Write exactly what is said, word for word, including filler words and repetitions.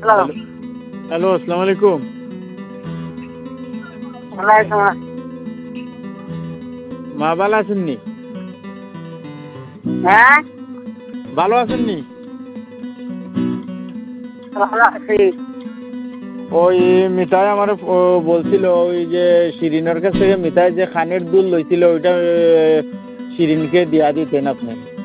Hello hello আসসালামু আলাইকুম। মা ভালো আছেননি? হ্যাঁ ভালো আছেননি? ভালো আছি। ওই মিতাই আমার বলছিল ওই যে শিরিনের কাছ থেকে মিতাই যে খানের দুল লইছিল ওইটা শিরিনকে দিয়া দিতেন আপনি।